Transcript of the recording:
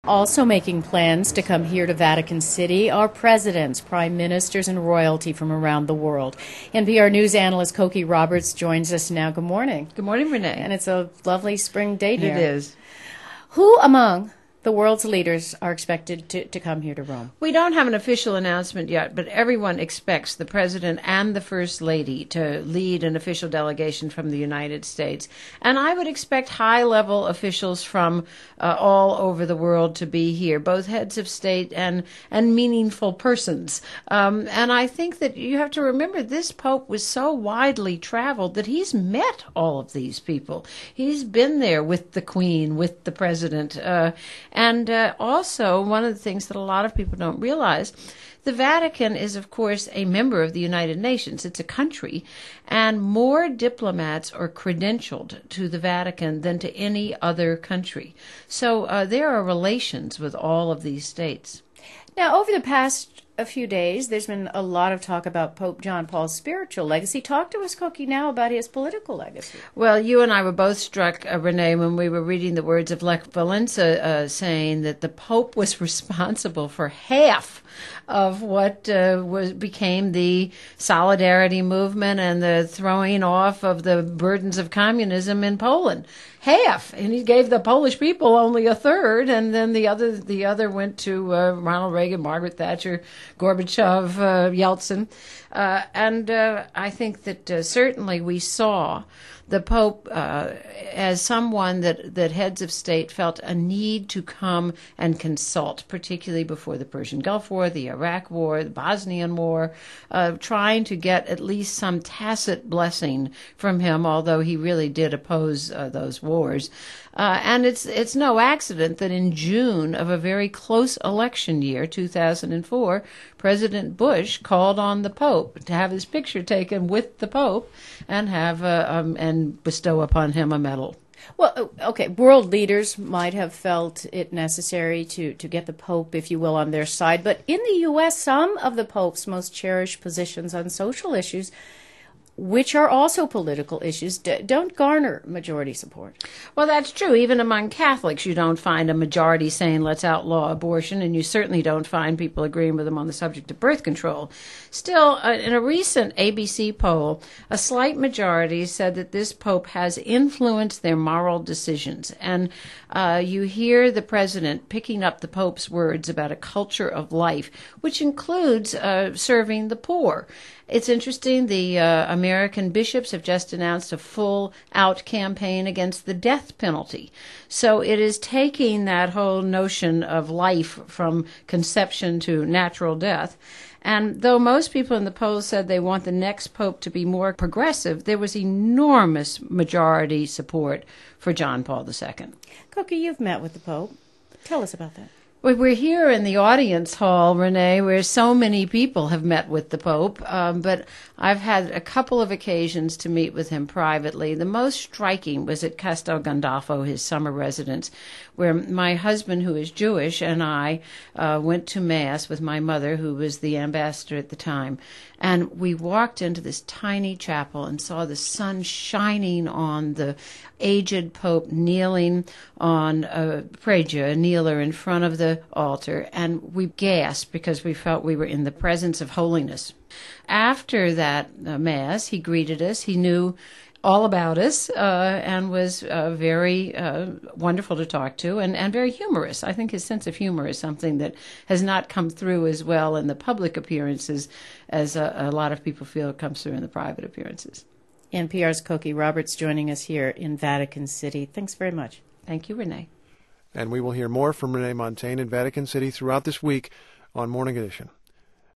Also making plans to come here to Vatican City are presidents, prime ministers, and royalty from around the world. NPR News analyst Cokie Roberts joins us now. Good morning. Good morning, Renee. And it's a lovely spring day here. It is. Who among the world's leaders are expected to come here to Rome? We don't have an official announcement yet, but everyone expects the President and the First Lady to lead an official delegation from the United States. And I would expect high-level officials from all over the world to be here, both heads of state and meaningful persons. And I think that you have to remember this Pope was so widely traveled that he's met all of these people. He's been there with the Queen, with the President, and also, one of the things that a lot of people don't realize, the Vatican is, of course, a member of the United Nations. It's a country, and more diplomats are credentialed to the Vatican than to any other country. So there are relations with all of these states. Now, over the past few days, there's been a lot of talk about Pope John Paul's spiritual legacy. Talk to us, Cokie, now about his political legacy. Well, you and I were both struck, Renee, when we were reading the words of Lech Walesa saying that the Pope was responsible for half of what became the Solidarity movement and the throwing off of the burdens of communism in Poland. Half, and he gave the Polish people only a third, and then the other went to Ronald Reagan, Margaret Thatcher, Gorbachev, Yeltsin, and I think that certainly we saw the Pope as someone that heads of state felt a need to come and consult, particularly before the Persian Gulf War, the Iraq War, the Bosnian War, trying to get at least some tacit blessing from him, although he really did oppose those wars. And it's no accident that in June of a very close election year, 2004, President Bush called on the Pope to have his picture taken with the Pope and have and bestow upon him a medal. Well, okay, world leaders might have felt it necessary to get the Pope, if you will, on their side. But in the U.S., some of the Pope's most cherished positions on social issues, which are also political issues, don't garner majority support. Well, that's true. Even among Catholics, you don't find a majority saying let's outlaw abortion, and you certainly don't find people agreeing with them on the subject of birth control. Still, in a recent ABC poll, a slight majority said that this Pope has influenced their moral decisions. And you hear the President picking up the Pope's words about a culture of life, which includes serving the poor. It's interesting, the American bishops have just announced a full-out campaign against the death penalty. So it is taking that whole notion of life from conception to natural death. And though most people in the polls said they want the next pope to be more progressive, there was enormous majority support for John Paul II. Cokie, you've met with the Pope. Tell us about that. Well, we're here in the audience hall, Renee, where so many people have met with the Pope, but I've had a couple of occasions to meet with him privately. The most striking was at Castel Gandolfo, his summer residence, where my husband, who is Jewish, and I went to Mass with my mother, who was the ambassador at the time. And we walked into this tiny chapel and saw the sun shining on the aged Pope kneeling on a praetor, a kneeler in front of the altar, and we gasped because we felt we were in the presence of holiness. After that Mass, he greeted us. He knew all about us and was very wonderful to talk to and very humorous. I think his sense of humor is something that has not come through as well in the public appearances as a lot of people feel it comes through in the private appearances. NPR's Cokie Roberts joining us here in Vatican City. Thanks very much. Thank you, Renee. And we will hear more from Renee Montagne in Vatican City throughout this week on Morning Edition.